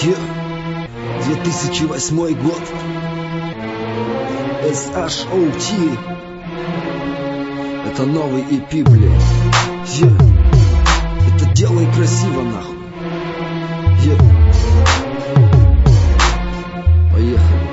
2008 год. SHOT. Это новый EP, блядь. Это делай красиво, нахуй. Поехали.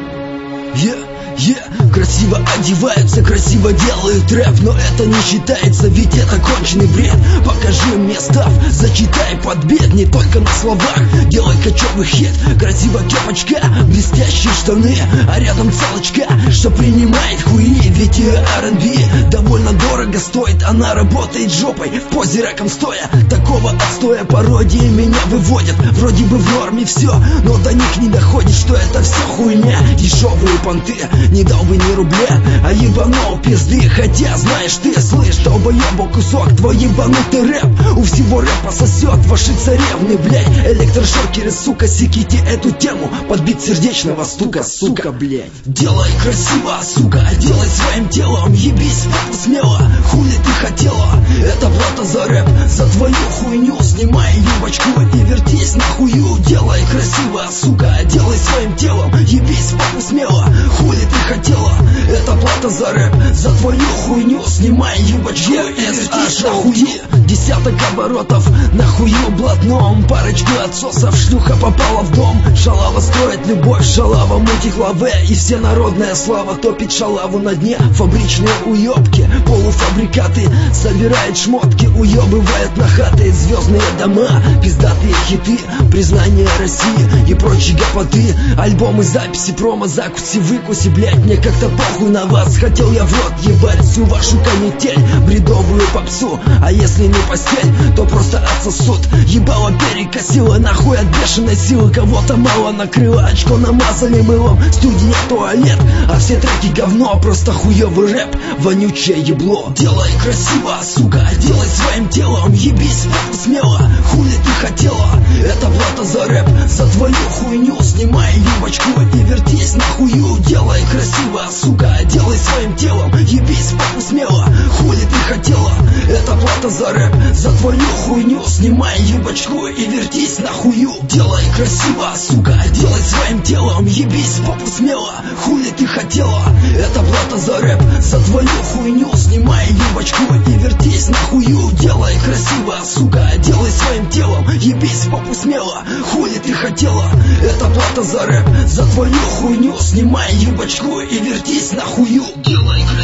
Красиво одеваются, красиво делают рэп, но это не считается, ведь это конченый бред. Покажи мне став, зачитай подбед, не только на словах. Делай кочевый хит, красиво кепочка, блестящие штаны, а рядом целочка, что принимает хуи. Ведь ее R&B довольно дорого стоит, она работает жопой в позе рэком стоя. Такого отстоя пародии меня выводят. Вроде бы в норме все, но до них не доходит, что это все хуйня. Дешевые понты, не дал бы ни рубля, а ебанул пизды. Хотя знаешь ты, слышь, долбоеба, кусок твой ебанутый рэп. У всего рэпа сосет ваши царевны, блядь. Электрошокеры, сука, секите эту тему. Подбит сердечного стука, сука, блядь. Делай красиво, сука, делай своим телом. Ебись, смело, хули ты хотела. Это плата за рэп, за твою хуйню. Снимай юбочку и вертись нахую. Делай красиво, сука, делай своим телом. Ебись, смело, хули ты хотела. Это плата за рэп, за твою хуйню. Снимай юбочку и вертись нахую. Десяток оборотов, нахую блатном. Парочку отсосов, шлюха попала в дом. Шалава строит любовь, шалава мутит лаве. И всенародная слава топит шалаву на дне. Фабричные уебки, полуфабрикаты, собирает шмотки, уебывает на хаты. Звездные дома, пиздатые хиты, признание России и прочие гопоты. Альбомы, записи, промо, закуси, выкуси, блять, мне как-то похуй на вас. Хотел я в рот ебать всю вашу канитель, бредовую попсу. А если не постель, то просто отсосут. Ебало перекосило, нахуй от бешеной силы. Кого-то мало накрыло, очко намазали мылом. Студия, туалет, а все треки говно. Просто хуёвый рэп, вонючее ебло. Делай красиво, сука, делай своим телом. Ебись, смело, хули ты хотела. Это плата за рэп, за твою хуйню. Снимай юбочку и вертись нахую. Делай красиво, сука, делай своим телом. Ебись, смело, хули ты хотела. Это плата за рэп, за твою хуйню. Снимай юбочку и вертись нахую. Делай красиво, сука, делай своим телом. Ебись, смело, хули ты хотела. Это плата за рэп, за твою хуйню. Снимай юбочку и вертись нахую. Делай красиво, сука, делай своим телом. Ебись, смело, хули ты хотела. Это плата за рэп, за твою хуйню. Снимай юбочку и вертись нахую. Делай красиво.